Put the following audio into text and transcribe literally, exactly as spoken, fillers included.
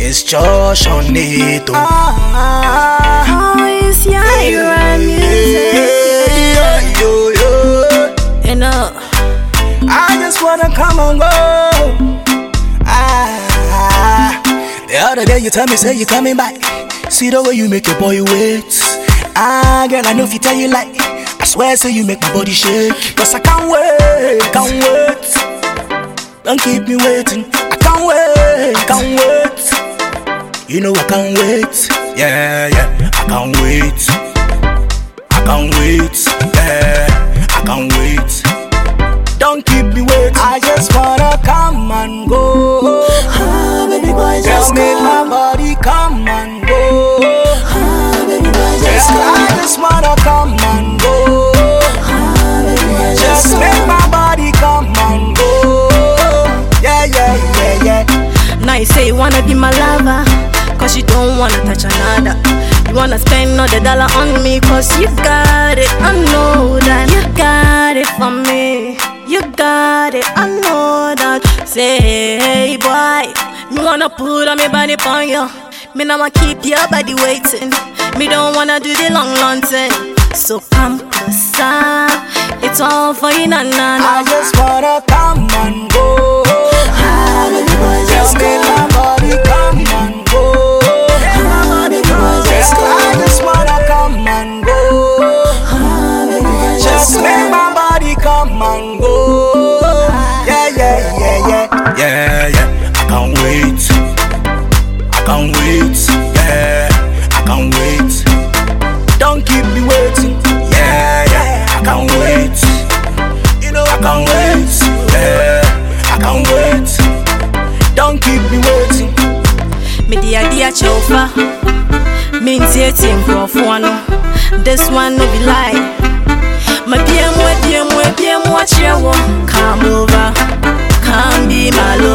It's Josh on it. Oh, oh it's your music. Yo, yo. You know, I just wanna come and go. Ah, the other day you tell me say you coming back. See the way you make your boy wait. Ah, girl, I know if you tell you like, I swear say you make my body shake. Cause I can't wait, can't wait. Don't keep me waiting. I can't wait, can't wait. You know I can't wait. Yeah, yeah, I can't wait. I can't wait. Yeah, I can't wait. Don't keep me waiting. I just wanna come and go. ah, baby boy, just Just make my body come and go. ah, baby boy, just Yeah, I just wanna come and go. ah, baby boy, Just just make my body come and go. Yeah, yeah, yeah, yeah. Now you say you wanna be my lover, cause you don't wanna touch another. You wanna spend all the dollar on me, cause you got it, I know that. You got it for me, you got it, I know that. Say, hey boy, me wanna put on me body on you. Me now wanna keep your body waiting. Me don't wanna do the long, long thing. So come closer, it's all for you, na na na. I just wanna come and go. Ah, baby boy, Just just make go. my body come and go. Ah, baby boy, just go. I just wanna come and go. Ah, baby boy, Just just make go. my body come and go. Yeah, yeah, yeah, yeah. Yeah, yeah. I can't wait. I can't wait. Yeah, I can't wait. Don't keep me waiting. Yeah, yeah. I can't wait. You know I can't wait. Yeah, I can't wait. Don't keep me waiting. Me dear dear chofa, me intieting profuano. This one no be lie. My dear, my dear, my dear, watch your walk. Come over, come be my love.